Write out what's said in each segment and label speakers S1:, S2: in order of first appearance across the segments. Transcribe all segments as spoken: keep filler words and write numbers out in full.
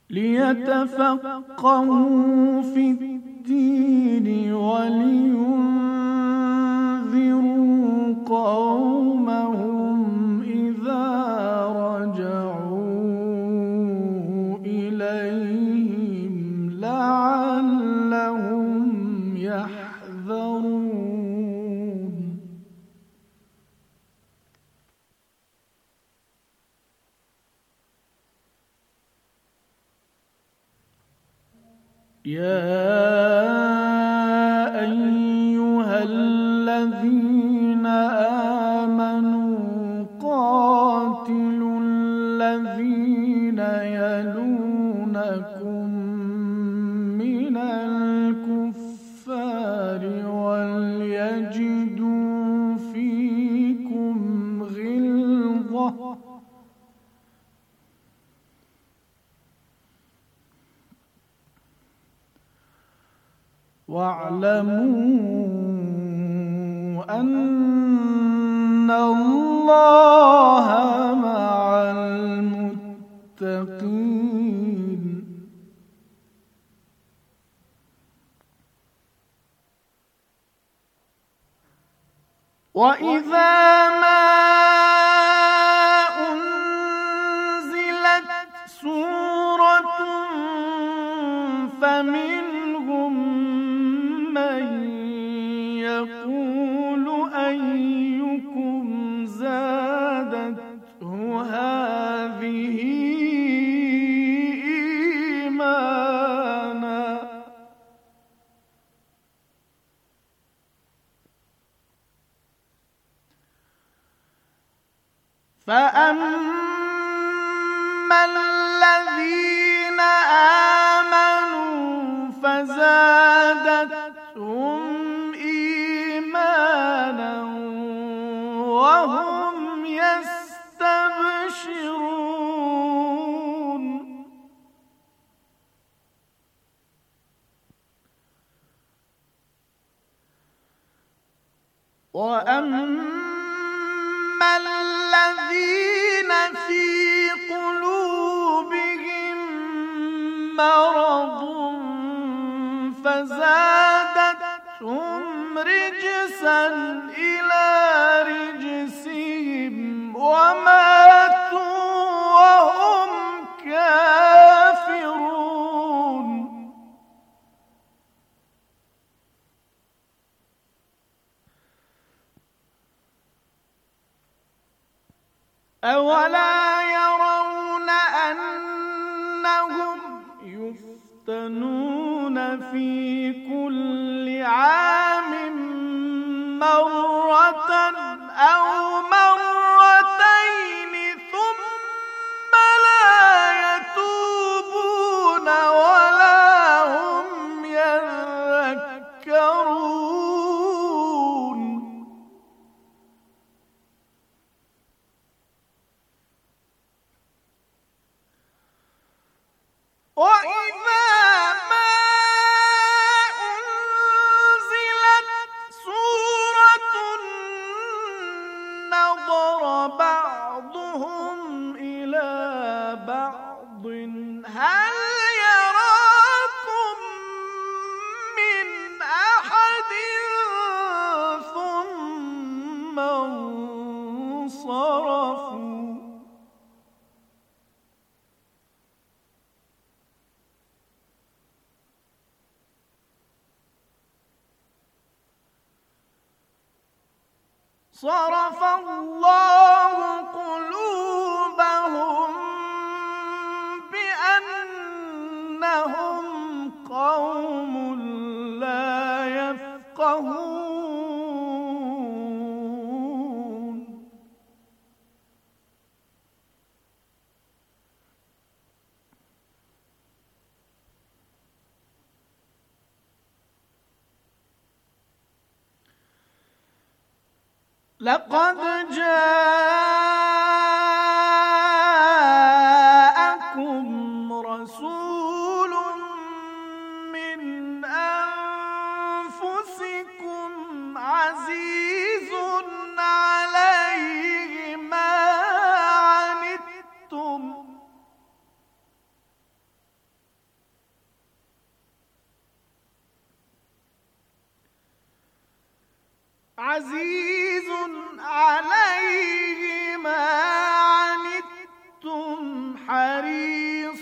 S1: ليتفقهوا في الدين ولينذروا قومهم إذا رجعوا إليهم لعلهم يحذرون. يا أيها الذين آمنوا قاتلوا الذين يلونكم من الكفار وليجدوا فيكم غلظة واعلموا أن الله مع المتقين. وإذا ما أنزلت سورة فمنهم يقول أيكم زادته هذه إيمانا فأما الذين آمنوا فزادتهم وهم يستبشرون. وأما الذين في قلوبهم مرض فزادتهم رجسا إلى رجسهم وماتوا وهم كافرون. أولا يرون أنهم يفتنون في كل عام مرة أو مرتين ثم لا يتوبون ولا هم يذكرون. وإذا ما بعضهم إلى بعض هل يراكم من أحد ثم انصرفوا. صرف الله قلوبهم بأنهم قوم لا يفقهون. لقد جاءكم رسول من أنفسكم عزيز عليه ما عنتم عزيز عليه ما عنتم حريص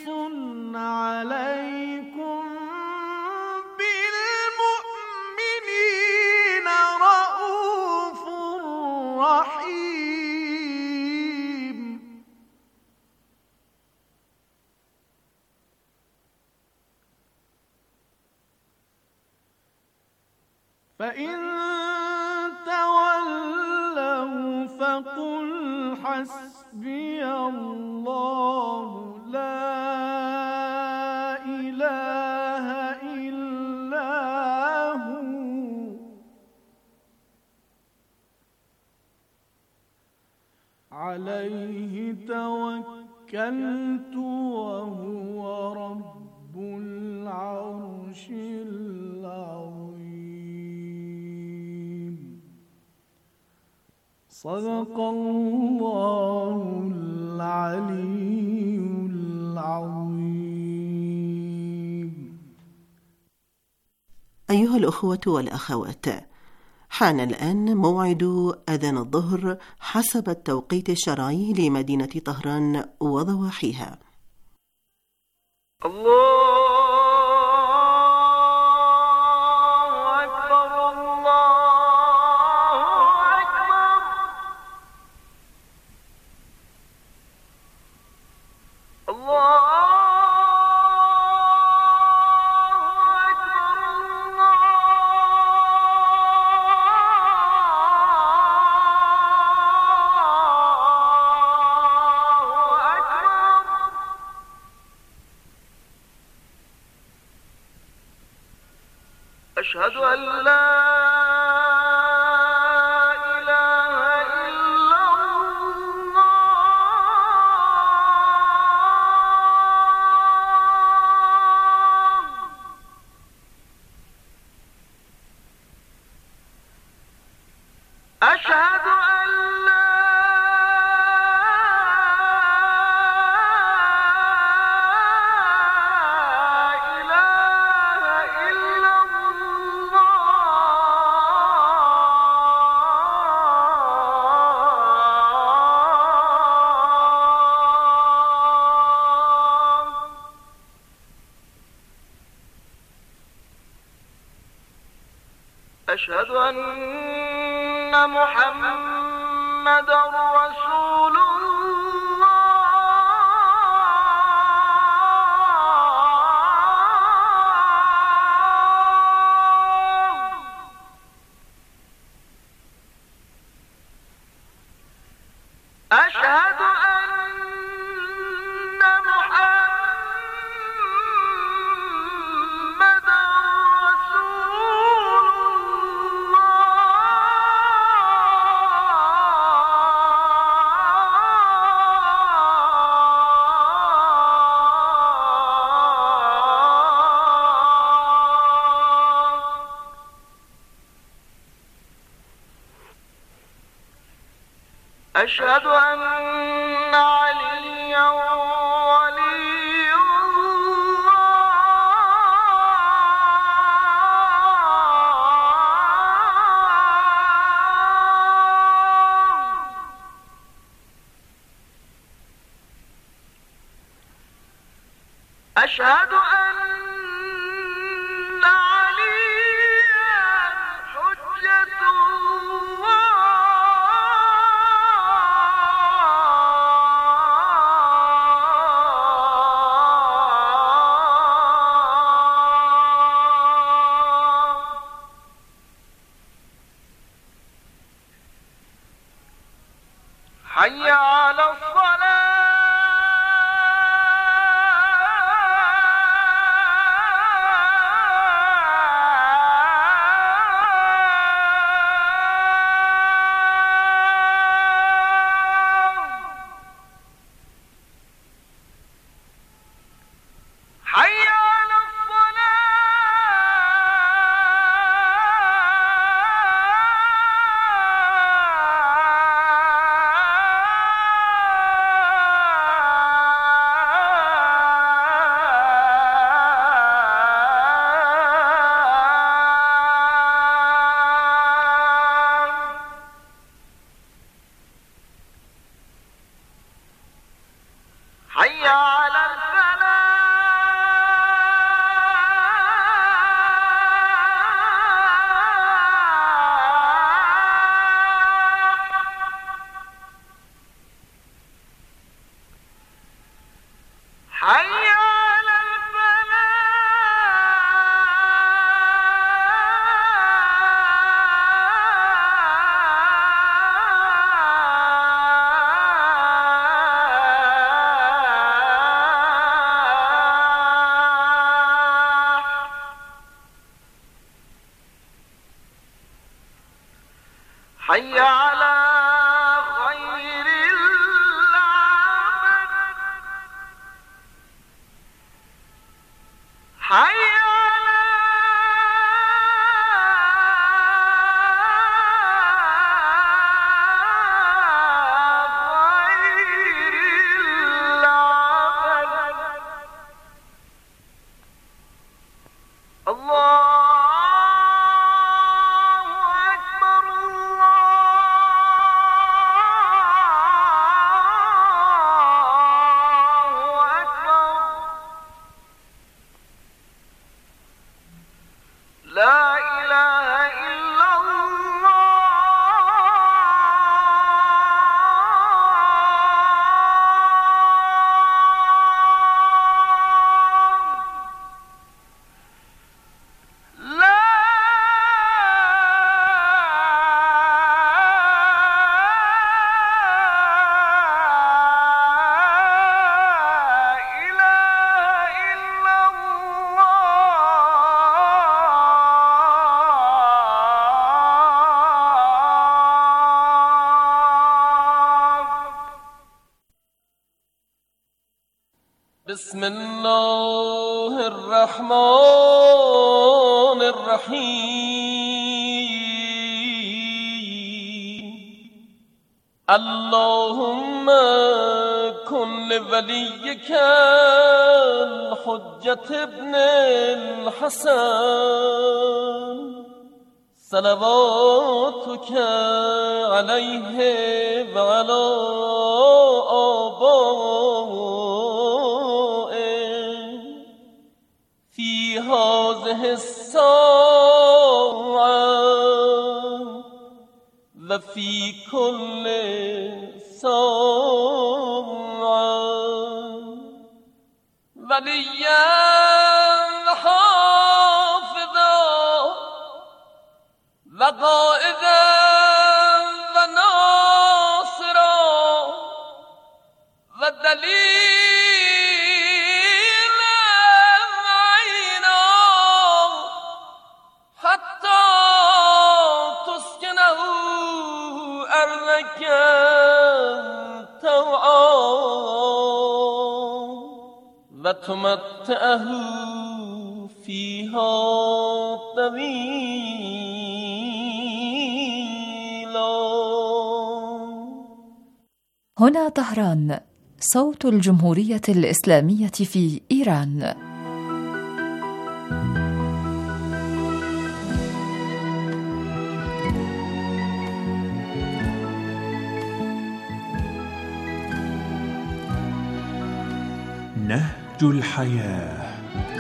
S1: عليكم بالمؤمنين رؤوف رحيم. فإن تولوا فقل حسبي الله لا إله إلا هو عليه توكلت وهو رب العرش العظيم. صدق الله العلي العظيم.
S2: أيها الأخوة والأخوات، حان الآن موعد أذان الظهر حسب التوقيت الشرعي لمدينة طهران وضواحيها.
S1: الله أشهد أن لا إله إلا الله أشهد أن لا أشهد أن محمدًا رسول الله أشهد أن محمدًا رسول أشهد أن عليا ولي الله أشهد أن عليا حجة الله حي على الصلاة حي على الصلاة حي على خير العمل حي
S3: بسم الله الرحمن الرحيم اللهم كن لوليك الحجة ابن الحسن صلواتك عليه وعلى آبائه في هذه الساعة وفي كل ساعة وليا حافظا وقائدا وناصرا ودليلا عينا حتى تسكنه أرضك طوعا وتمتعه فيها طويلا.
S4: هنا طهران، صوت الجمهورية الإسلامية في إيران.
S5: نهج الحياة.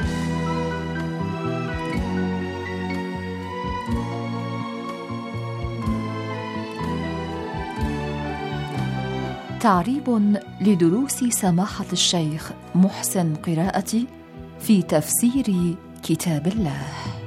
S4: تعريب لدروس سماحة الشيخ محسن قراءتي في تفسير كتاب الله.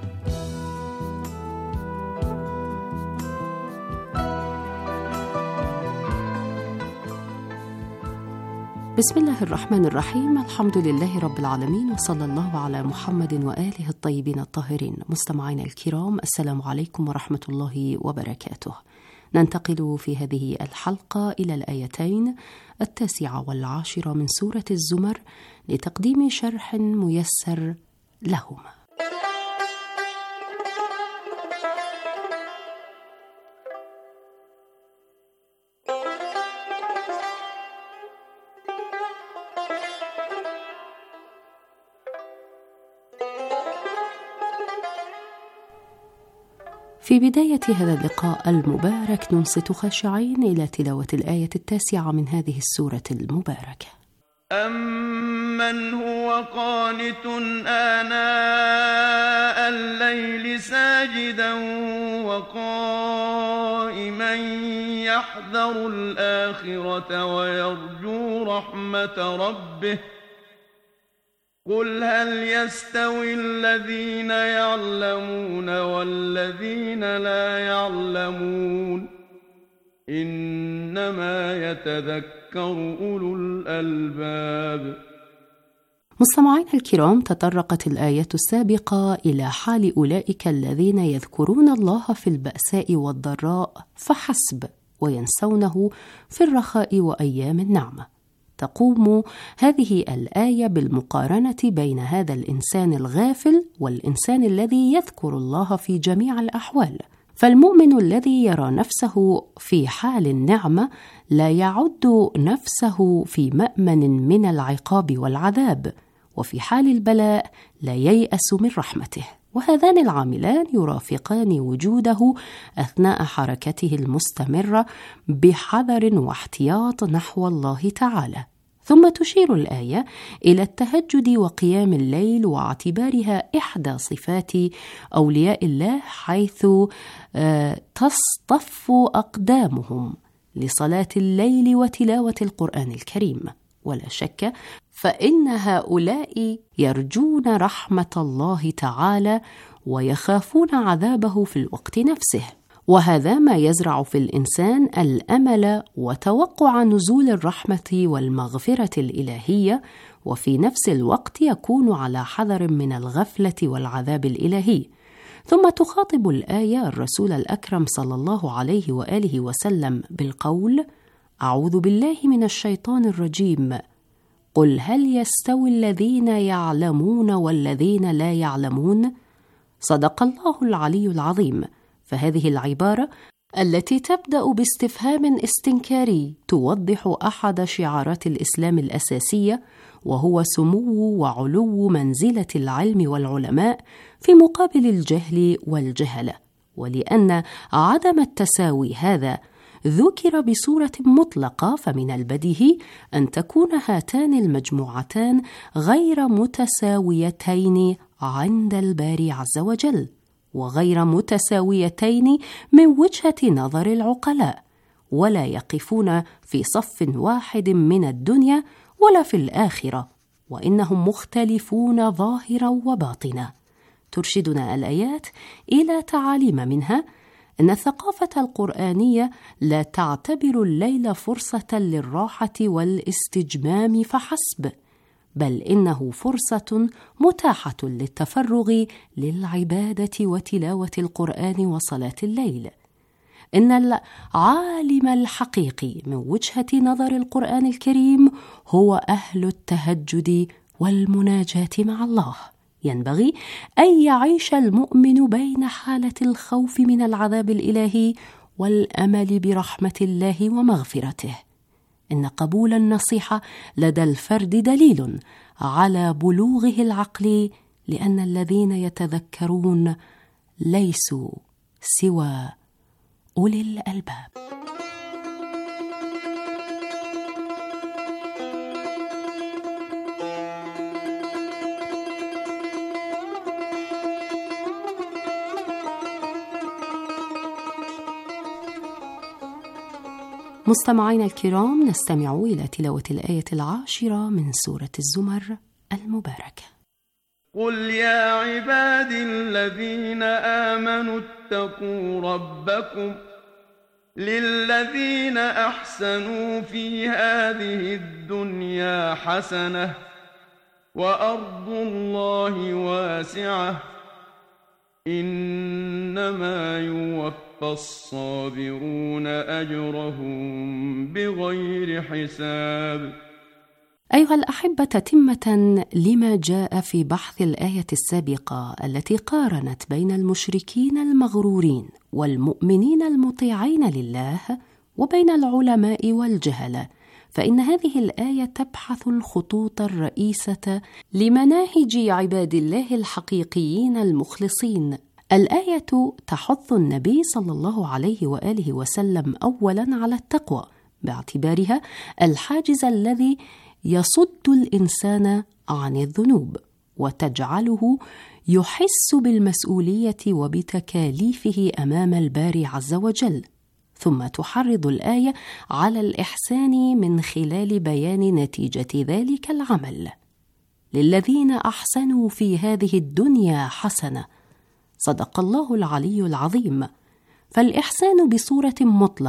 S6: بسم الله الرحمن الرحيم. الحمد لله رب العالمين، وصلى الله على محمد وآله الطيبين الطاهرين. مستمعينا الكرام، السلام عليكم ورحمة الله وبركاته. ننتقل في هذه الحلقة إلى الآيتين التاسعة والعاشرة من سورة الزمر لتقديم شرح ميسر لهما. في بداية هذا اللقاء المبارك ننصت خاشعين إلى تلاوة الآية التاسعة من هذه السورة المباركة.
S7: أمن هو قانت آناء الليل ساجدا وقائما يحذر الآخرة ويرجو رحمة ربه قل هل يستوي الذين يعلمون والذين لا يعلمون إنما يتذكر أولو الألباب.
S6: مستمعين الكرام، تطرقت الآية السابقة إلى حال أولئك الذين يذكرون الله في البأساء والضراء فحسب وينسونه في الرخاء وأيام النعمة. تقوم هذه الآية بالمقارنة بين هذا الإنسان الغافل والإنسان الذي يذكر الله في جميع الأحوال. فالمؤمن الذي يرى نفسه في حال النعمة لا يعد نفسه في مأمن من العقاب والعذاب، وفي حال البلاء لا ييأس من رحمته. وهذان العاملان يرافقان وجوده أثناء حركته المستمرة بحذر واحتياط نحو الله تعالى. ثم تشير الآية إلى التهجد وقيام الليل واعتبارها إحدى صفات أولياء الله، حيث تصطف أقدامهم لصلاة الليل وتلاوة القرآن الكريم. ولا شك فإن هؤلاء يرجون رحمة الله تعالى ويخافون عذابه في الوقت نفسه، وهذا ما يزرع في الإنسان الأمل وتوقع نزول الرحمة والمغفرة الإلهية، وفي نفس الوقت يكون على حذر من الغفلة والعذاب الإلهي. ثم تخاطب الآية الرسول الأكرم صلى الله عليه وآله وسلم بالقول: أعوذ بالله من الشيطان الرجيم، قل هل يستوي الذين يعلمون والذين لا يعلمون؟ صدق الله العلي العظيم. فهذه العبارة التي تبدأ باستفهام استنكاري توضح أحد شعارات الإسلام الأساسية، وهو سمو وعلو منزلة العلم والعلماء في مقابل الجهل والجهلة. ولأن عدم التساوي هذا ذكر بصورة مطلقة، فمن البديهي أن تكون هاتان المجموعتان غير متساويتين عند الباري عز وجل، وغير متساويتين من وجهة نظر العقلاء، ولا يقفون في صف واحد من الدنيا ولا في الآخرة، وإنهم مختلفون ظاهرا وباطنا. ترشدنا الآيات إلى تعاليم منها أن الثقافة القرآنية لا تعتبر الليل فرصة للراحة والاستجمام فحسب، بل إنه فرصة متاحة للتفرغ للعبادة وتلاوة القرآن وصلاة الليل. إن العالم الحقيقي من وجهة نظر القرآن الكريم هو أهل التهجد والمناجاة مع الله. ينبغي أن يعيش المؤمن بين حالة الخوف من العذاب الإلهي والأمل برحمة الله ومغفرته. إن قبول النصيحة لدى الفرد دليل على بلوغه العقلي، لأن الذين يتذكرون ليسوا سوى أولي الألباب. مستمعينا الكرام، نستمع إلى تلاوة الآية العاشرة من سورة الزمر المباركة.
S7: قل يا عبادي الذين آمنوا اتقوا ربكم للذين أحسنوا في هذه الدنيا حسنة وأرض الله واسعة إنما يوفى الصابرون أجرهم بغير حساب.
S6: أيها الأحبة، تتمة لما جاء في بحث الآية السابقة التي قارنت بين المشركين المغرورين والمؤمنين المطيعين لله وبين العلماء والجهلة، فإن هذه الآية تبحث الخطوط الرئيسة لمناهج عباد الله الحقيقيين المخلصين. الآية تحث النبي صلى الله عليه وآله وسلم أولاً على التقوى، باعتبارها الحاجز الذي يصد الإنسان عن الذنوب وتجعله يحس بالمسؤولية وبتكاليفه أمام الباري عز وجل. ثم تحرض الآية على الإحسان من خلال بيان نتيجة ذلك العمل. للذين أحسنوا في هذه الدنيا حسنة. صدق الله العلي العظيم. فالإحسان بصورة مطلقة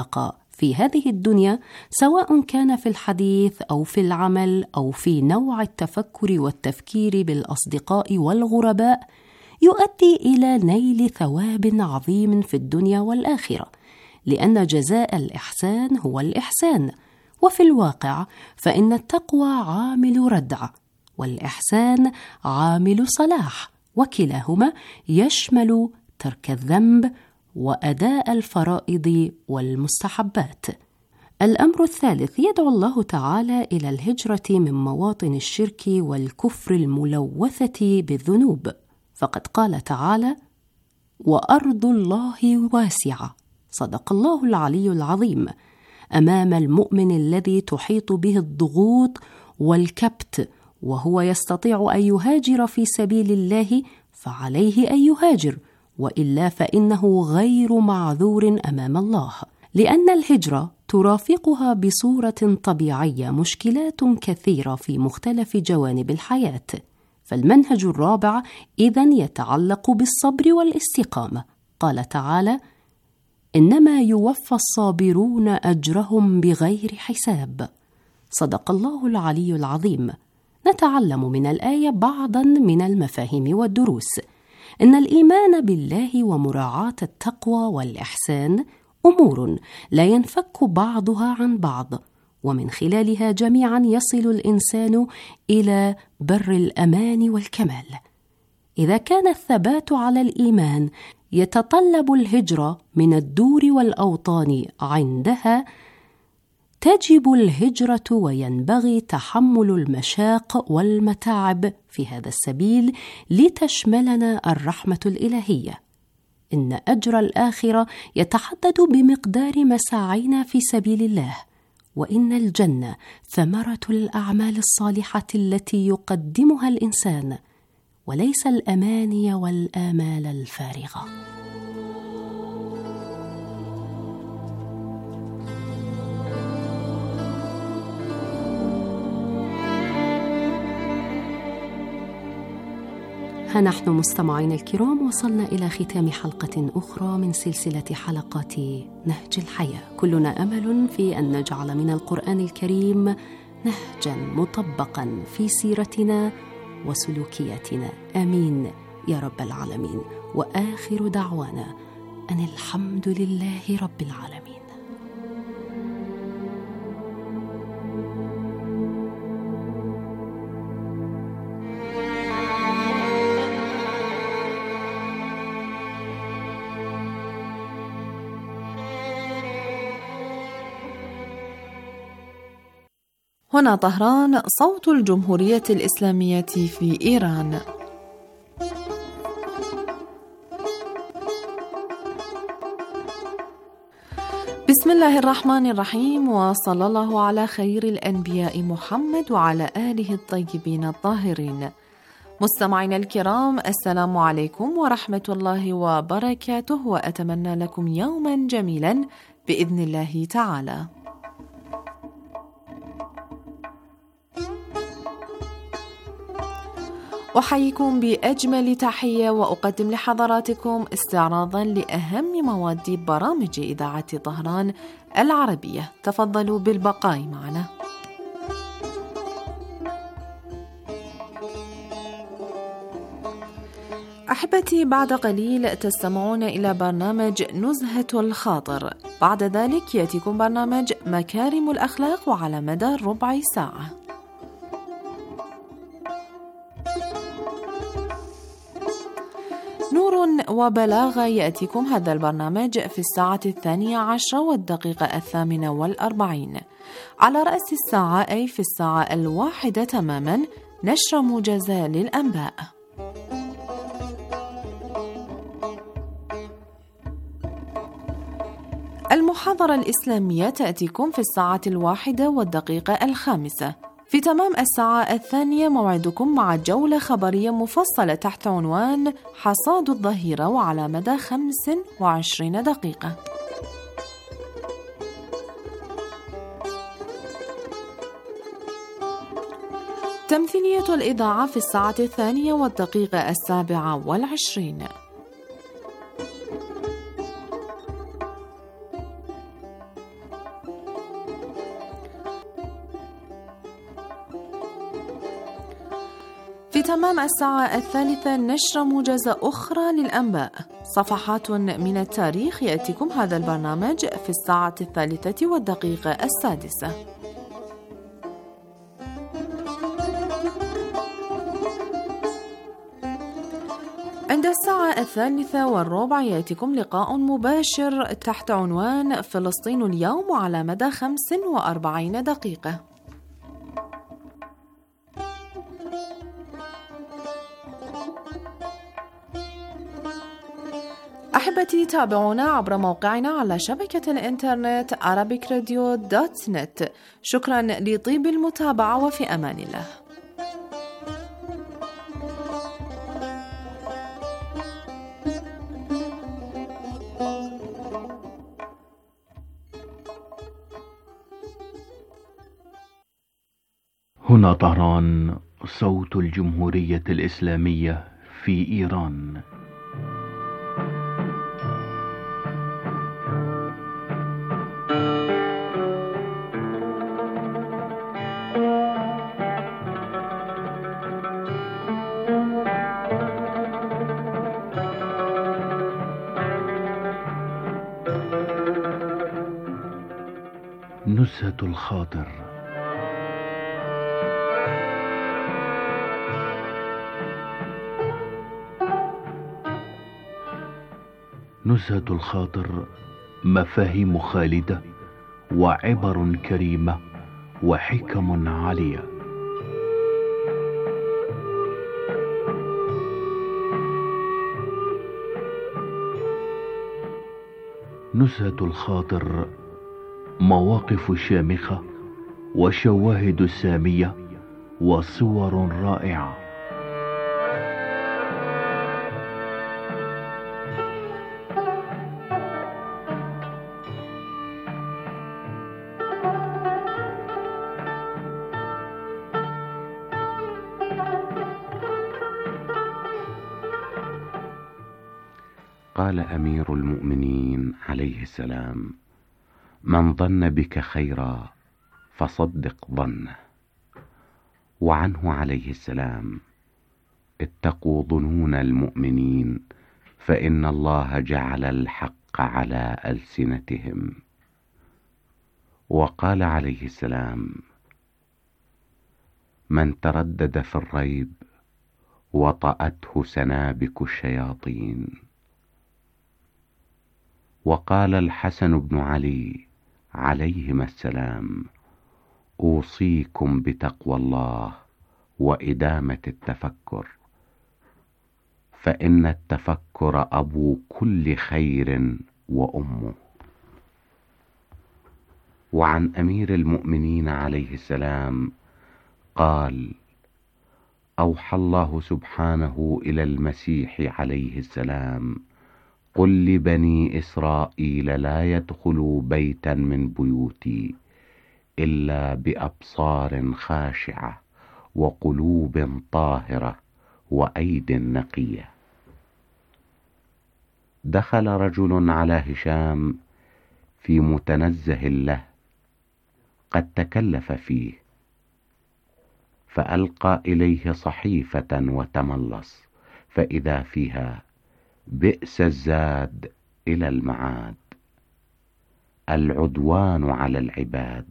S6: في هذه الدنيا، سواء كان في الحديث أو في العمل أو في نوع التفكر والتفكير بالأصدقاء والغرباء، يؤدي إلى نيل ثواب عظيم في الدنيا والآخرة، لأن جزاء الإحسان هو الإحسان. وفي الواقع فإن التقوى عامل ردع، والإحسان عامل صلاح، وكلاهما يشمل ترك الذنب وأداء الفرائض والمستحبات. الأمر الثالث، يدعو الله تعالى إلى الهجرة من مواطن الشرك والكفر الملوثة بالذنوب، فقد قال تعالى: وأرض الله واسعة. صدق الله العلي العظيم. أمام المؤمن الذي تحيط به الضغوط والكبت وهو يستطيع أن يهاجر في سبيل الله، فعليه أن يهاجر، وإلا فإنه غير معذور أمام الله، لأن الهجرة ترافقها بصورة طبيعية مشكلات كثيرة في مختلف جوانب الحياة. فالمنهج الرابع إذن يتعلق بالصبر والاستقامة. قال تعالى: إنما يوفى الصابرون أجرهم بغير حساب. صدق الله العلي العظيم. نتعلم من الآية بعضاً من المفاهيم والدروس. إن الإيمان بالله ومراعاة التقوى والإحسان أمور لا ينفك بعضها عن بعض، ومن خلالها جميعاً يصل الإنسان إلى بر الأمان والكمال. إذا كان الثبات على الإيمان يتطلب الهجرة من الدور والأوطان، عندها تجب الهجرة وينبغي تحمل المشاق والمتاعب في هذا السبيل لتشملنا الرحمة الإلهية. إن أجر الآخرة يتحدد بمقدار مساعينا في سبيل الله، وإن الجنة ثمرة الأعمال الصالحة التي يقدمها الإنسان، وليس الأماني والآمال الفارغة. ها نحن مستمعين الكرام وصلنا إلى ختام حلقة أخرى من سلسلة حلقات نهج الحياة. كلنا أمل في أن نجعل من القرآن الكريم نهجا مطبقا في سيرتنا وسلوكياتنا. آمين يا رب العالمين. وآخر دعوانا أن الحمد لله رب العالمين.
S5: هنا طهران، صوت الجمهورية الإسلامية في إيران. بسم الله الرحمن الرحيم، وصلى الله على خير الأنبياء محمد وعلى آله الطيبين الطاهرين. مستمعينا الكرام، السلام عليكم ورحمة الله وبركاته، وأتمنى لكم يوما جميلا بإذن الله تعالى. أحييكم بأجمل تحية، وأقدم لحضراتكم استعراضا لأهم مواد برامج إذاعة طهران العربية. تفضلوا بالبقاء معنا. أحبتي، بعد قليل تستمعون إلى برنامج نزهة الخاطر. بعد ذلك يأتيكم برنامج مكارم الأخلاق وعلى مدار ربع ساعة. نور وبلاغة يأتيكم هذا البرنامج في الساعة الثانية عشرة والدقيقة الثامنة والأربعين. على رأس الساعة، أي في الساعة الواحدة تماما، نشرة موجزة للأنباء. المحاضرة الإسلامية تأتيكم في الساعة الواحدة والدقيقة الخامسة. في تمام الساعة الثانية موعدكم مع جولة خبرية مفصلة تحت عنوان حصاد الظهيرة وعلى مدى خمس وعشرين دقيقة. تمثيلية الإذاعة في الساعة الثانية والدقيقة السابعة والعشرين. وتمام الساعة الثالثة نشر موجزة أخرى للأنباء. صفحات من التاريخ يأتيكم هذا البرنامج في الساعة الثالثة والدقيقة السادسة. عند الساعة الثالثة والربع يأتيكم لقاء مباشر تحت عنوان فلسطين اليوم على مدى خمس وأربعين دقيقة. أحبتي تابعونا عبر موقعنا على شبكة الإنترنت arabic radio دوت نت. شكرا لطيب المتابعة وفي أمان الله.
S8: هنا طهران، صوت الجمهورية الإسلامية في إيران. نزهة الخاطر. نزهة الخاطر مفاهيم خالدة وعبر كريمة وحكم عالية. نزهة الخاطر مواقف شامخة وشواهد سامية وصور رائعة.
S9: قال أمير المؤمنين عليه السلام: من ظن بك خيرا فصدق ظنه. وعنه عليه السلام: اتقوا ظنون المؤمنين فإن الله جعل الحق على ألسنتهم. وقال عليه السلام: من تردد في الريب وطأته سنابك الشياطين. وقال الحسن بن علي عليهما السلام: أوصيكم بتقوى الله وإدامة التفكر، فإن التفكر أبو كل خير وأمه. وعن أمير المؤمنين عليه السلام قال: أوحى الله سبحانه إلى المسيح عليه السلام: قل لبني إسرائيل لا يدخلوا بيتا من بيوتي إلا بأبصار خاشعة وقلوب طاهرة وأيد نقية. دخل رجل على هشام في متنزه له قد تكلف فيه، فألقى إليه صحيفة وتملص، فإذا فيها: بئس الزاد إلى المعاد، العدوان على العباد،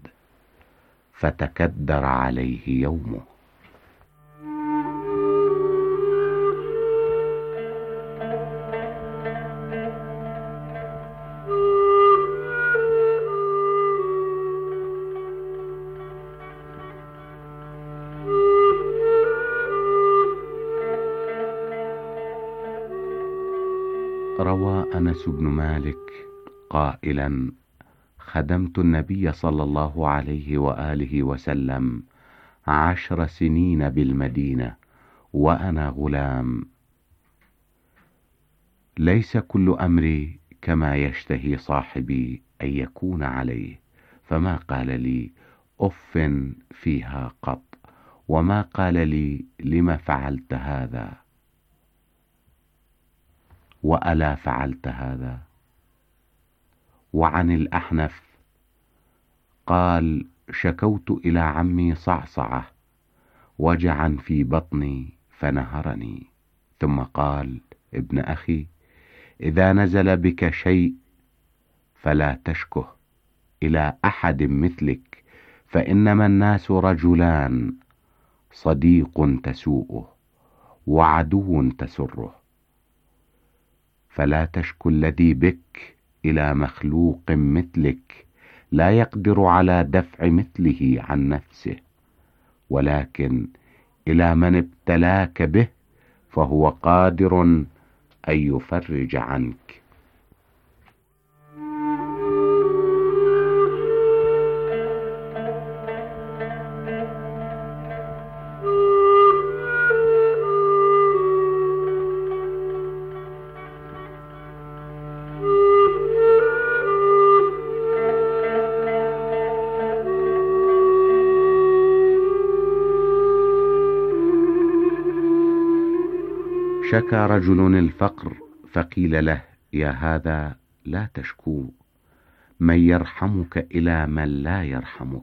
S9: فتكدر عليه يومه. روى أنس بن مالك قائلا: خدمت النبي صلى الله عليه وآله وسلم عشر سنين بالمدينة وأنا غلام. ليس كل أمري كما يشتهي صاحبي أن يكون عليه، فما قال لي أف فيها قط، وما قال لي لم فعلت هذا، وألا فعلت هذا. وعن الأحنف قال: شكوت إلى عمي صعصعة وجعا في بطني فنهرني، ثم قال: ابن أخي، إذا نزل بك شيء فلا تشكه إلى أحد مثلك، فإنما الناس رجلان، صديق تسوءه وعدو تسره، فلا تشكو الذي بك إلى مخلوق مثلك لا يقدر على دفع مثله عن نفسه، ولكن إلى من ابتلاك به فهو قادر أن يفرج عنك. شكى رجل الفقر فقيل له: يا هذا لا تشكو، من يرحمك إلى من لا يرحمك.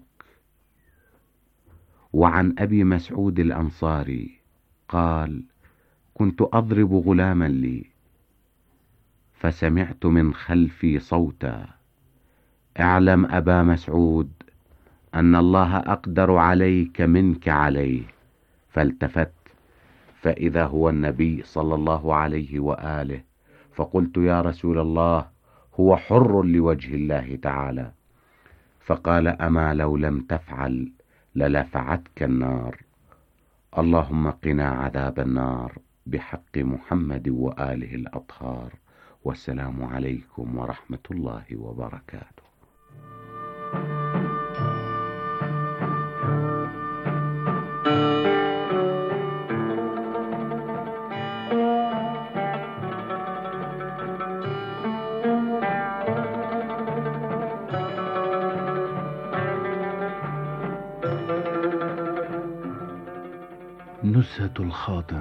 S9: وعن أبي مسعود الأنصاري قال: كنت أضرب غلاما لي فسمعت من خلفي صوتا: اعلم أبا مسعود أن الله أقدر عليك منك عليه. فالتفت فإذا هو النبي صلى الله عليه وآله، فقلت: يا رسول الله، هو حر لوجه الله تعالى. فقال: أما لو لم تفعل للفعتك النار، اللهم قنا عذاب النار بحق محمد وآله الأطهار، والسلام عليكم ورحمة الله وبركاته.
S8: نزهة الخاطر.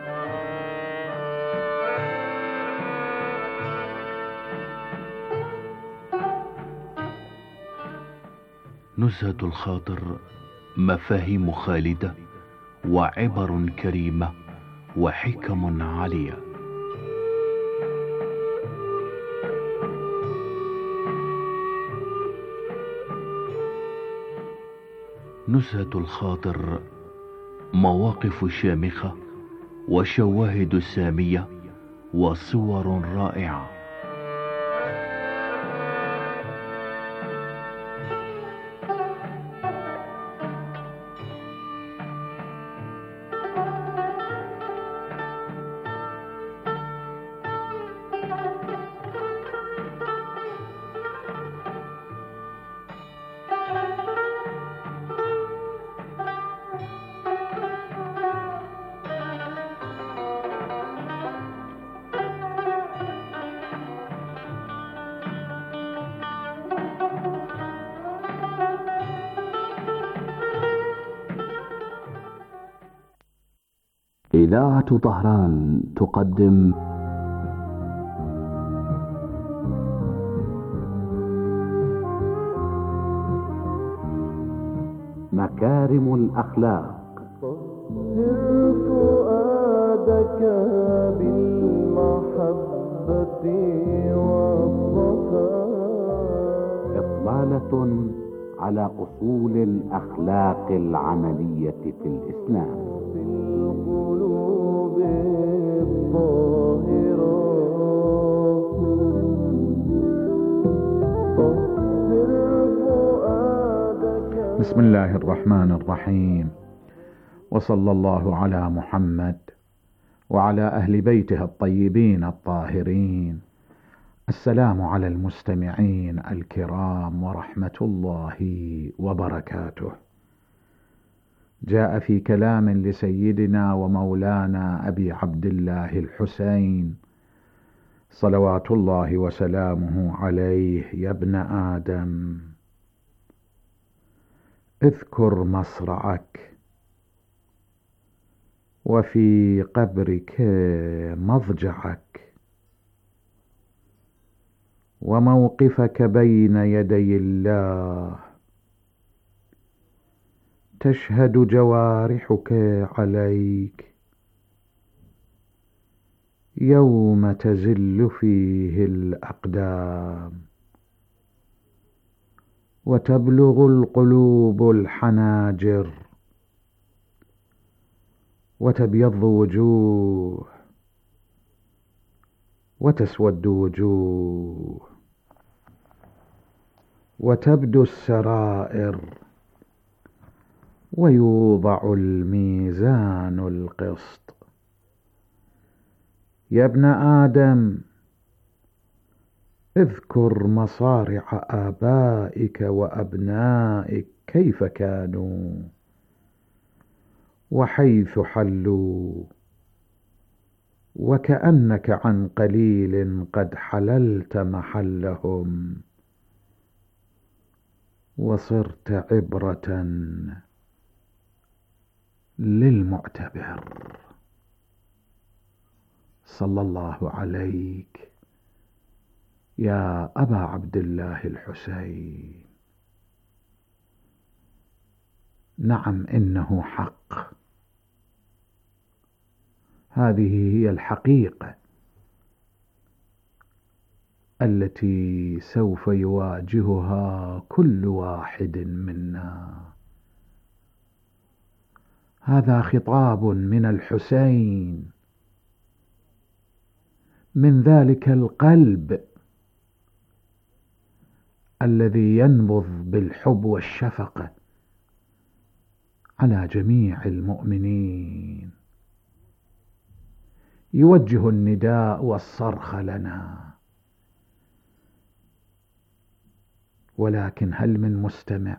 S8: نزهة الخاطر مفاهيم خالدة وعبر كريمة وحكم عالية. نزهة الخاطر مواقف شامخة وشواهد سامية وصور رائعة. إذاعة طهران تقدم مكارم الأخلاق.
S3: طهر فؤادك بالمحبة والصفاء.
S9: إطلالة على أصول الأخلاق العملية في الإسلام.
S10: بسم الله الرحمن الرحيم، وصلى الله على محمد وعلى أهل بيته الطيبين الطاهرين. السلام على المستمعين الكرام ورحمة الله وبركاته. جاء في كلام لسيدنا ومولانا أبي عبد الله الحسين صلوات الله وسلامه عليه: يا ابن آدم، اذكر مصرعك، وفي قبرك مضجعك، وموقفك بين يدي الله، تشهد جوارحك عليك يوم تزل فيه الأقدام وتبلغ القلوب الحناجر وتبيض وجوه وتسود وجوه وتبدو السرائر ويوضع الميزان القسط. يا ابن آدم اذكر مصارع آبائك وأبنائك كيف كانوا وحيث حلوا، وكأنك عن قليل قد حللت محلهم وصرت عبرة للمعتبر. صلى الله عليك يا أبا عبد الله الحسين. نعم إنه حق، هذه هي الحقيقة التي سوف يواجهها كل واحد منا. هذا خطاب من الحسين، من ذلك القلب الذي ينبض بالحب والشفقة على جميع المؤمنين، يوجه النداء والصرخ لنا. ولكن هل من مستمع؟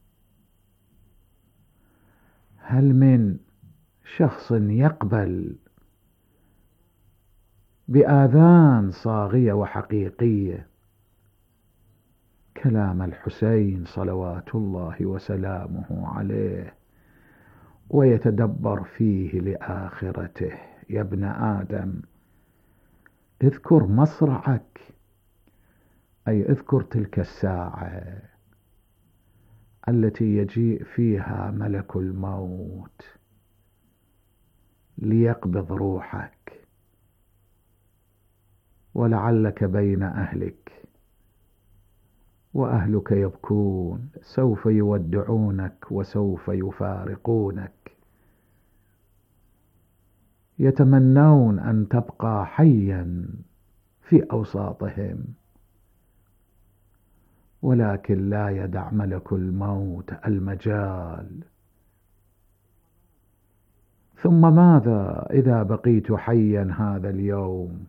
S10: هل من شخص يقبل بآذان صاغية وحقيقية كلام الحسين صلوات الله وسلامه عليه ويتدبر فيه لآخرته؟ يا ابن آدم اذكر مصرعك، أي اذكر تلك الساعة التي يجيء فيها ملك الموت ليقبض روحك، ولعلك بين أهلك وأهلك يبكون، سوف يودعونك وسوف يفارقونك، يتمنون أن تبقى حيا في أوساطهم، ولكن لا يدع ملك الموت المجال. ثم ماذا إذا بقيت حيا هذا اليوم؟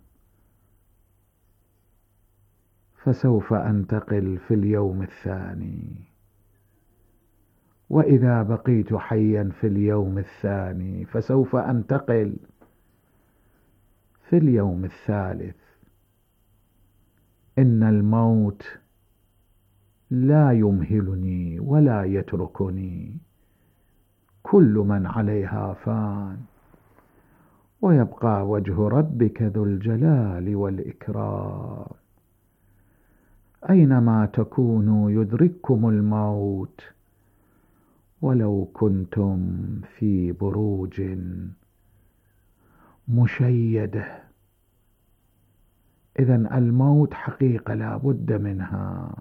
S10: فسوف أنتقل في اليوم الثاني، وإذا بقيت حيا في اليوم الثاني فسوف أنتقل في اليوم الثالث. إن الموت لا يمهلني ولا يتركني، كل من عليها فان، ويبقى وجه ربك ذو الجلال والإكرام. أينما تكونوا يدرككم الموت ولو كنتم في بروج مشيدة. إذن الموت حقيقة لا بد منها،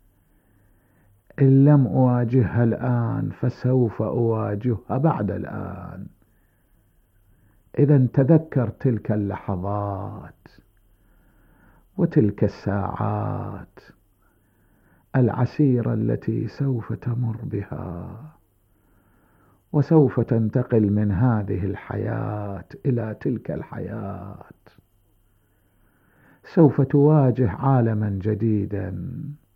S10: إن لم أواجهها الآن فسوف أواجهها بعد الآن. إذن تذكر تلك اللحظات وتلك الساعات العسيرة التي سوف تمر بها، وسوف تنتقل من هذه الحياة إلى تلك الحياة، سوف تواجه عالما جديدا.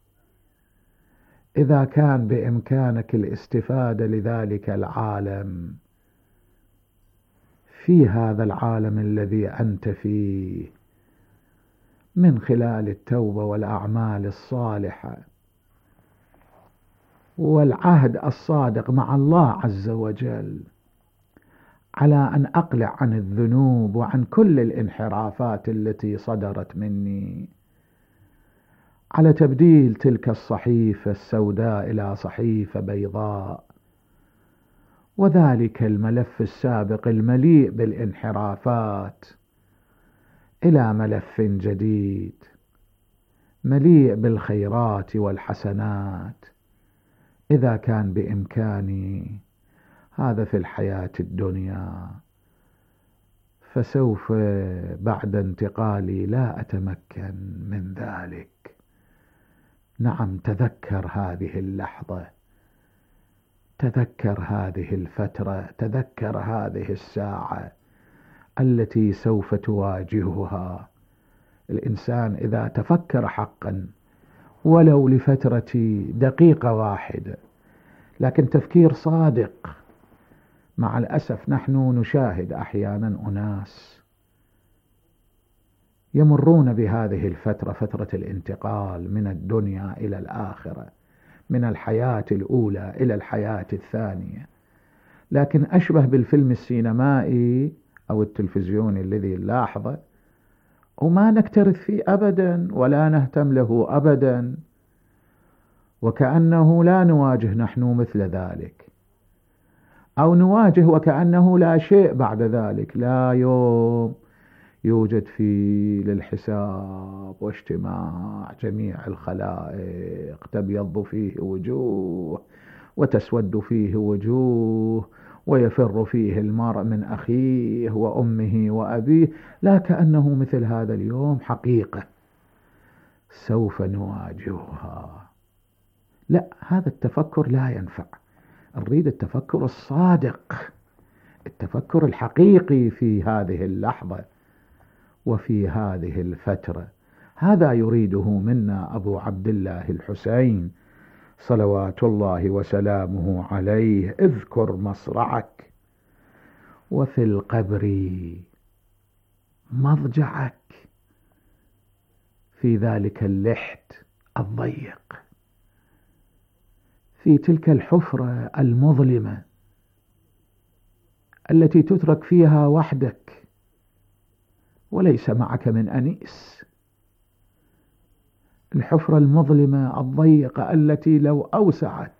S10: إذا كان بإمكانك الاستفادة لذلك العالم في هذا العالم الذي أنت فيه من خلال التوبة والأعمال الصالحة والعهد الصادق مع الله عز وجل على أن أقلع عن الذنوب وعن كل الانحرافات التي صدرت مني، على تبديل تلك الصحيفة السوداء إلى صحيفة بيضاء، وذلك الملف السابق المليء بالانحرافات إلى ملف جديد مليء بالخيرات والحسنات إذا كان بإمكاني هذا في الحياة الدنيا، فسوف بعد انتقالي لا أتمكن من ذلك. نعم، تذكر هذه اللحظة، تذكر هذه الفترة، تذكر هذه الساعة التي سوف تواجهها. الإنسان إذا تفكر حقا ولو لفترة دقيقة واحدة، لكن تفكير صادق. مع الأسف نحن نشاهد أحيانا أناس يمرون بهذه الفترة، فترة الانتقال من الدنيا إلى الآخرة، من الحياة الأولى إلى الحياة الثانية، لكن أشبه بالفيلم السينمائي أو التلفزيوني الذي نلاحظه وما نكترث فيه أبدا ولا نهتم له أبدا، وكأنه لا نواجه نحن مثل ذلك، أو نواجه وكأنه لا شيء بعد ذلك. لا يوم يوجد فيه للحساب واجتماع جميع الخلائق، تبيض فيه وجوه وتسود فيه وجوه، ويفر فيه المرء من أخيه وأمه وأبيه. لا كأنه مثل هذا اليوم حقيقة سوف نواجهها. لا، هذا التفكر لا ينفع. نريد التفكر الصادق، التفكر الحقيقي في هذه اللحظة وفي هذه الفترة. هذا يريده منا أبو عبد الله الحسين صلوات الله وسلامه عليه. اذكر مصرعك وفي القبر مضجعك، في ذلك اللحد الضيق، في تلك الحفرة المظلمة التي تترك فيها وحدك وليس معك من أنيس، الحفرة المظلمة الضيقة التي لو أوسعت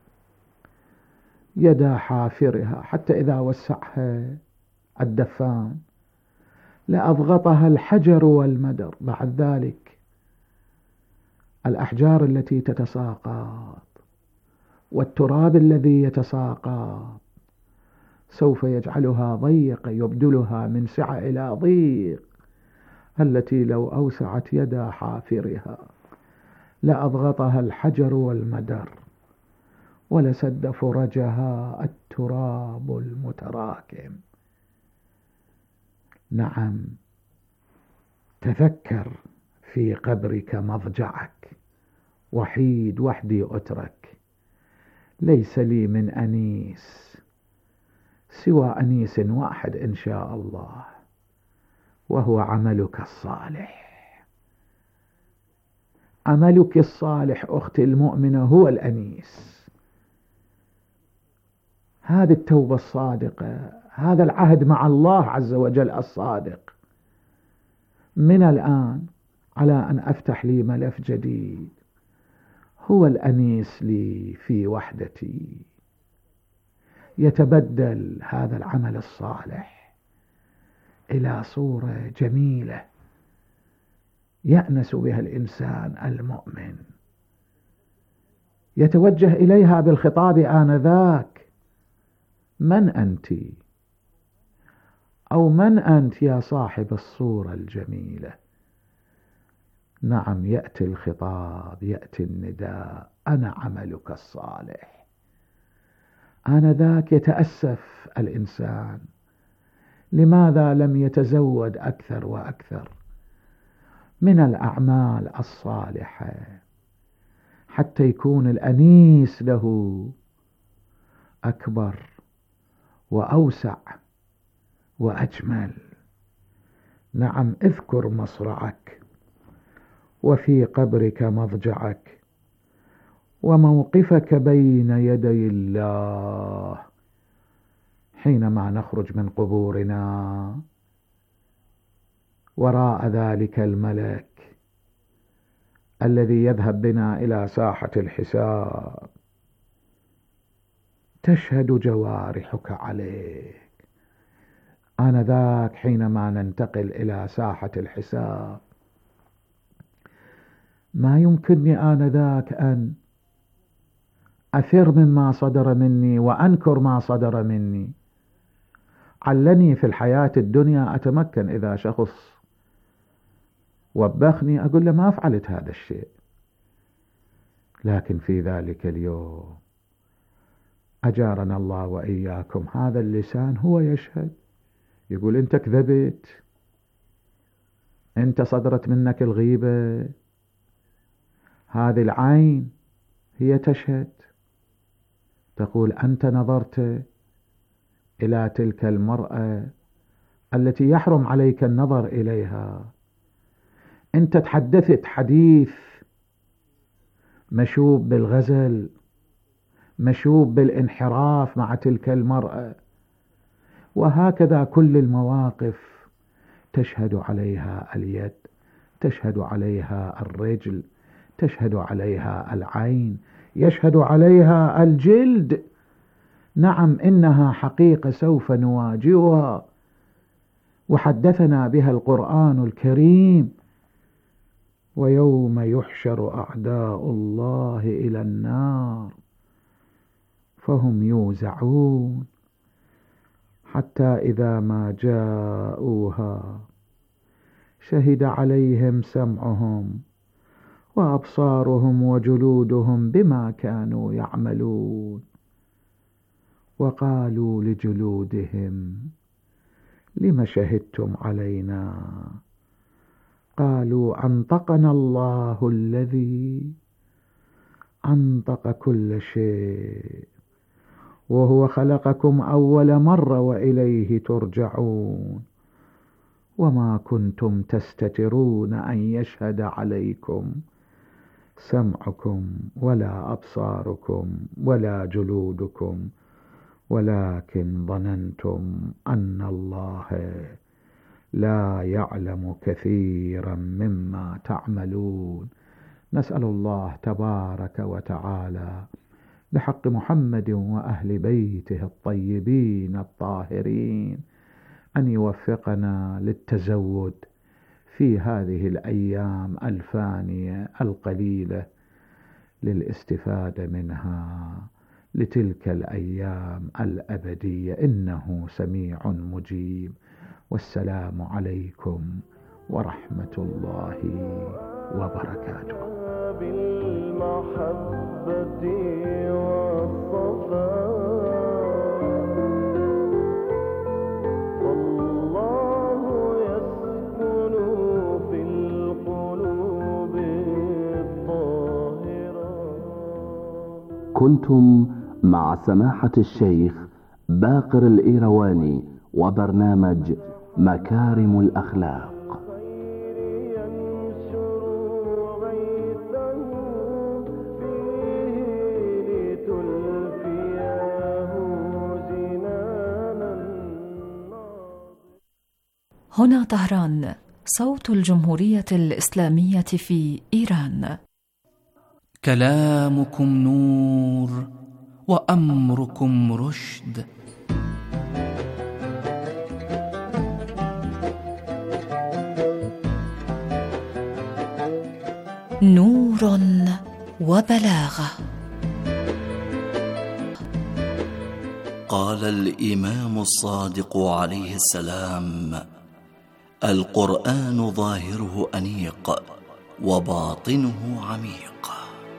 S10: يدا حافرها حتى إذا وسعها الدفان لأضغطها الحجر والمدر. بعد ذلك الأحجار التي تتساقط والتراب الذي يتساقط سوف يجعلها ضيقة، يبدلها من سعة إلى ضيق، التي لو أوسعت يدا حافرها لأضغطها الحجر والمدر ولسد فرجها التراب المتراكم. نعم، تذكر في قبرك مضجعك، وحيد وحدي أترك، ليس لي من أنيس سوى أنيس واحد إن شاء الله، وهو عملك الصالح. عملك الصالح أختي المؤمنة هو الأنيس. هذه التوبة الصادقة، هذا العهد مع الله عز وجل الصادق، من الآن على أن أفتح لي ملف جديد، هو الأنيس لي في وحدتي. يتبدل هذا العمل الصالح إلى صورة جميلة يأنس بها الإنسان المؤمن، يتوجه إليها بالخطاب آنذاك: من أنت؟ أو من أنت يا صاحب الصورة الجميلة؟ نعم، يأتي الخطاب، يأتي النداء: أنا عملك الصالح. آنذاك يتأسف الإنسان، لماذا لم يتزود أكثر وأكثر من الأعمال الصالحة حتى يكون الأنيس له أكبر وأوسع وأجمل. نعم، اذكر مصرعك وفي قبرك مضجعك وموقفك بين يدي الله حينما نخرج من قبورنا، وراء ذلك الملك الذي يذهب بنا إلى ساحة الحساب، تشهد جوارحك عليك، آنذاك حينما ننتقل إلى ساحة الحساب ما يمكنني آنذاك أن أثر مما صدر مني وأنكر ما صدر مني. علني في الحياة الدنيا أتمكن إذا شخص وبخني أقول له ما فعلت هذا الشيء، لكن في ذلك اليوم أجارنا الله وإياكم هذا اللسان هو يشهد، يقول أنت كذبت، أنت صدرت منك الغيبة. هذه العين هي تشهد، تقول أنت نظرت إلى تلك المرأة التي يحرم عليك النظر إليها، أنت تحدثت حديث مشوب بالغزل، مشوب بالانحراف مع تلك المرأة. وهكذا كل المواقف تشهد عليها اليد، تشهد عليها الرجل، تشهد عليها العين، يشهد عليها الجلد. نعم إنها حقيقة سوف نواجهها، وحدثنا بها القرآن الكريم: ويوم يحشر أعداء الله إلى النار فهم يوزعون حتى إذا ما جاءوها شهد عليهم سمعهم وأبصارهم وجلودهم بما كانوا يعملون، وقالوا لجلودهم لم شهدتم علينا؟ قالوا أنطقنا الله الذي أنطق كل شيء وهو خلقكم أول مرة وإليه ترجعون وما كنتم تستترون أن يشهد عليكم سمعكم ولا أبصاركم ولا جلودكم ولكن ظننتم أن الله لا يعلم كثيرا مما تعملون. نسأل الله تبارك وتعالى بحق محمد وأهل بيته الطيبين الطاهرين أن يوفقنا للتزود في هذه الأيام الفانية القليلة للاستفادة منها لتلك الأيام الأبدية، إنه سميع مجيب. والسلام عليكم ورحمة الله وبركاته. بالمحبة والصفاء والله يسكن في القلوب الطاهرة.
S8: كنتم مع سماحة الشيخ باقر الإيرواني وبرنامج مكارم الأخلاق.
S4: هنا طهران، صوت الجمهورية الإسلامية في إيران.
S11: كلامكم نور وأمركم رشد.
S4: نور وبلاغة.
S12: قال الإمام الصادق عليه السلام: القرآن ظاهره أنيق وباطنه عميق.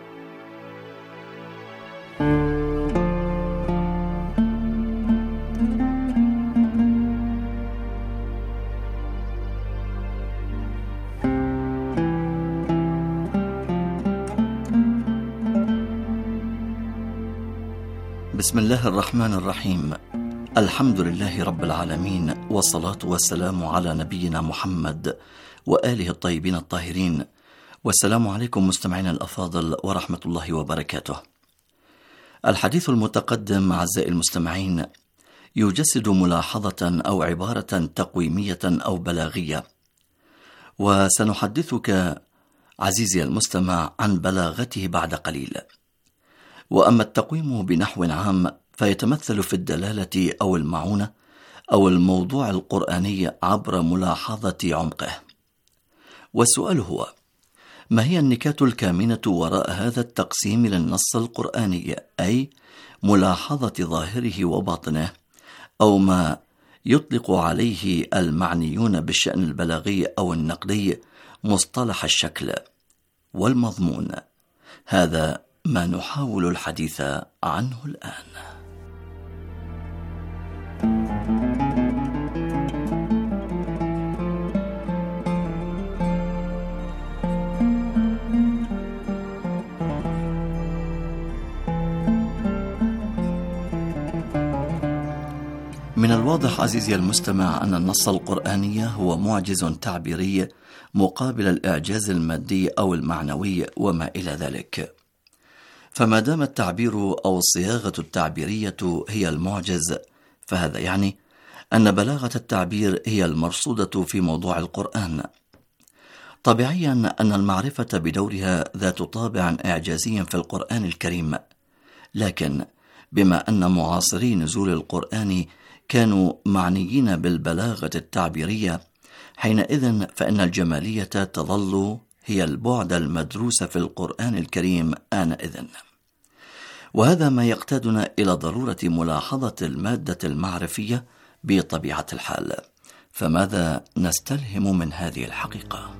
S12: بسم الله الرحمن الرحيم. الحمد لله رب العالمين، والصلاة والسلام على نبينا محمد وآله الطيبين الطاهرين. والسلام عليكم مستمعينا الأفاضل ورحمة الله وبركاته. الحديث المتقدم أعزائي المستمعين يجسد ملاحظة أو عبارة تقويمية أو بلاغية، وسنحدثك عزيزي المستمع عن بلاغته بعد قليل. وأما التقويم بنحو عام فيتمثل في الدلالة أو المعونة أو الموضوع القرآني عبر ملاحظة عمقه. والسؤال هو: ما هي النكات الكامنة وراء هذا التقسيم للنص القرآني، أي ملاحظة ظاهره وباطنه، أو ما يطلق عليه المعنيون بالشأن البلاغي أو النقدي مصطلح الشكل والمضمون؟ هذا ما نحاول الحديث عنه الآن. من الواضح عزيزي المستمع أن النص القرآني هو معجز تعبيري مقابل الإعجاز المادي أو المعنوي وما إلى ذلك. فما دام التعبير أو الصياغة التعبيرية هي المعجز، فهذا يعني أن بلاغة التعبير هي المرصودة في موضوع القرآن. طبيعيا أن المعرفة بدورها ذات طابع إعجازي في القرآن الكريم، لكن بما أن معاصري نزول القرآن كانوا معنيين بالبلاغة التعبيرية، حينئذ فإن الجمالية تظل هي البعد المدروس في القرآن الكريم آنئذ. وهذا ما يقتادنا إلى ضرورة ملاحظة المادة المعرفية بطبيعة الحال. فماذا نستلهم من هذه الحقيقة؟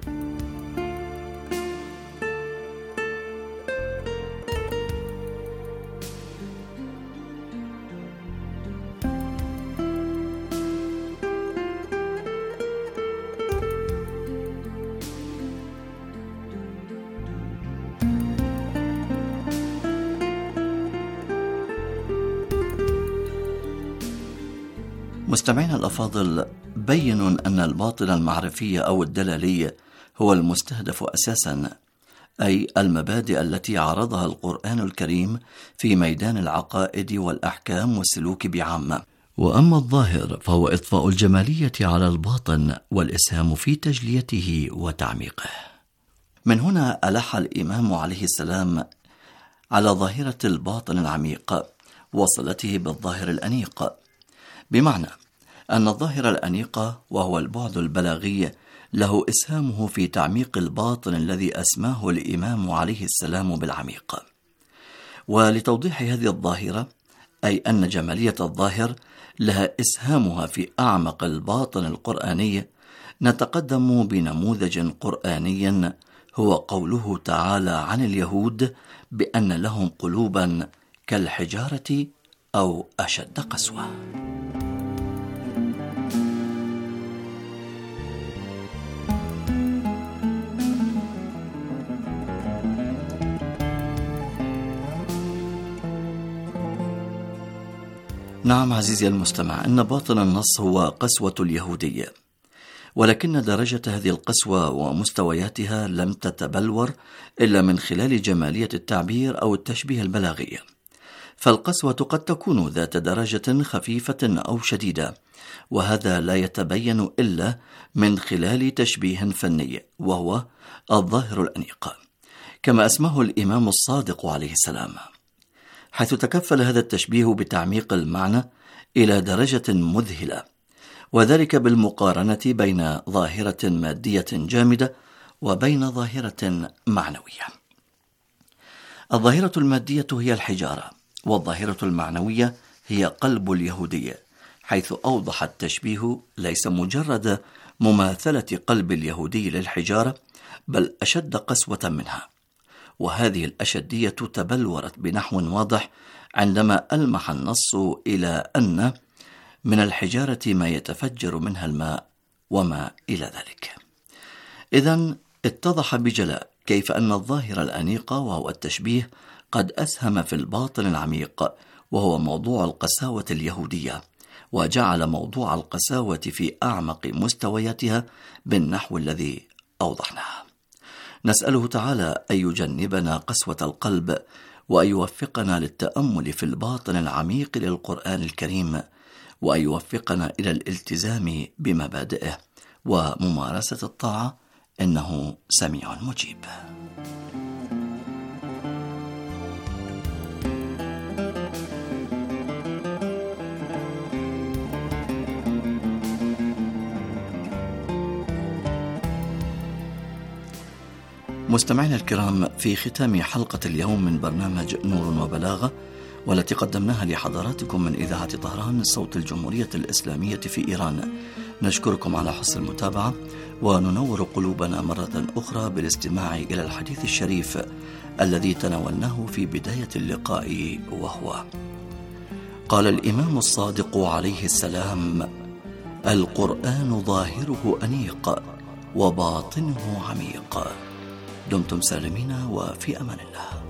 S12: مستمعينا الأفاضل، بينوا أن الباطن المعرفي أو الدلالي هو المستهدف أساسا، أي المبادئ التي عرضها القرآن الكريم في ميدان العقائد والأحكام والسلوك بعامة. وأما الظاهر فهو إضفاء الجمالية على الباطن والإسهام في تجليته وتعميقه. من هنا ألح الإمام عليه السلام على ظاهرة الباطن العميق وصلته بالظاهر الأنيق، بمعنى أن الظاهر الأنيق وهو البعد البلاغي له إسهامه في تعميق الباطن الذي أسماه الإمام عليه السلام بالعميق. ولتوضيح هذه الظاهرة، أي أن جمالية الظاهر لها إسهامها في أعمق الباطن القرآني، نتقدم بنموذج قرآني هو قوله تعالى عن اليهود بأن لهم قلوبا كالحجارة أو أشد قسوة. نعم عزيزي المستمع، إن باطن النص هو قسوة اليهودية، ولكن درجة هذه القسوة ومستوياتها لم تتبلور إلا من خلال جمالية التعبير أو التشبيه البلاغي. فالقسوة قد تكون ذات درجة خفيفة أو شديدة، وهذا لا يتبين إلا من خلال تشبيه فني وهو الظاهر الأنيق، كما أسماه الإمام الصادق عليه السلام، حيث تكفل هذا التشبيه بتعميق المعنى إلى درجة مذهلة، وذلك بالمقارنة بين ظاهرة مادية جامدة وبين ظاهرة معنوية. الظاهرة المادية هي الحجارة، والظاهرة المعنوية هي قلب اليهودية، حيث أوضح التشبيه ليس مجرد مماثلة قلب اليهودي للحجارة، بل أشد قسوة منها. وهذه الأشدية تبلورت بنحو واضح عندما ألمح النص إلى أن من الحجارة ما يتفجر منها الماء وما إلى ذلك. إذن اتضح بجلاء كيف أن الظاهر الأنيق وهو التشبيه قد أسهم في الباطن العميق وهو موضوع القساوة اليهودية، وجعل موضوع القساوة في أعمق مستوياتها بالنحو الذي أوضحناه. نسأله تعالى أن يجنبنا قسوة القلب، وأن يوفقنا للتأمل في الباطن العميق للقرآن الكريم، وأن يوفقنا إلى الالتزام بمبادئه وممارسة الطاعة، إنه سميع مجيب. مستمعينا الكرام، في ختام حلقة اليوم من برنامج نور وبلاغة، والتي قدمناها لحضراتكم من إذاعة طهران صوت الجمهورية الإسلامية في إيران، نشكركم على حسن المتابعة، وننور قلوبنا مرة أخرى بالاستماع إلى الحديث الشريف الذي تناولناه في بداية اللقاء، وهو: قال الإمام الصادق عليه السلام: القرآن ظاهره أنيق وباطنه عميق. دمتم سالمين وفي أمان الله.